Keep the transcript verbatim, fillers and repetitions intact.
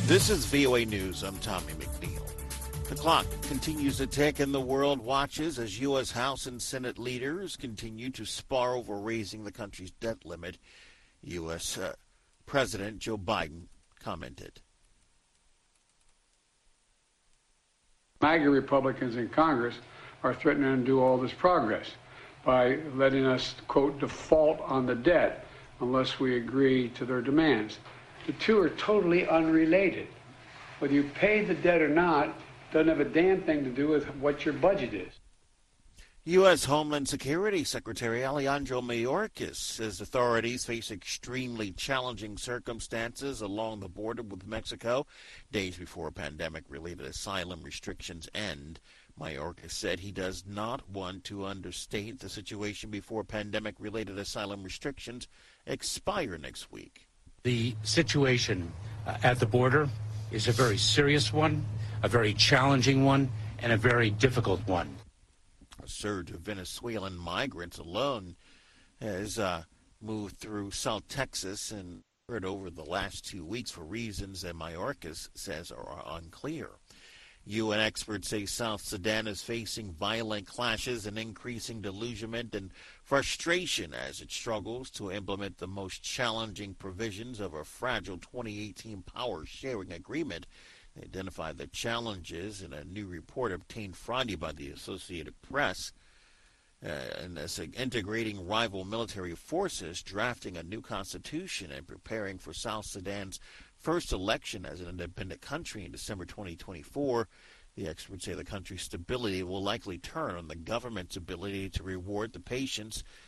This is V O A News. I'm Tommy McNeil. The clock continues to tick and the world watches as U S. House and Senate leaders continue to spar over raising the country's debt limit. U S. Uh, President Joe Biden commented. MAGA Republicans in Congress are threatening to undo all this progress by letting us, quote, default on the debt unless we agree to their demands. The two are totally unrelated. Whether you pay the debt or not doesn't have a damn thing to do with what your budget is. U S. Homeland Security Secretary Alejandro Mayorkas says authorities face extremely challenging circumstances along the border with Mexico days before pandemic-related asylum restrictions end. Mayorkas said he does not want to understate the situation before pandemic-related asylum restrictions expire next week. The situation uh, at the border is a very serious one, a very challenging one, and a very difficult one. A surge of Venezuelan migrants alone has uh, moved through South Texas and occurred over the last two weeks for reasons that Mayorkas says are unclear. U N experts say South Sudan is facing violent clashes and increasing delusionment and frustration as it struggles to implement the most challenging provisions of a fragile twenty eighteen power-sharing agreement. They identified the challenges in a new report obtained Friday by the Associated Press. Uh, and as integrating rival military forces, drafting a new constitution, and preparing for South Sudan's first election as an independent country in December twenty twenty-four. The experts say the country's stability will likely turn on the government's ability to reward the patience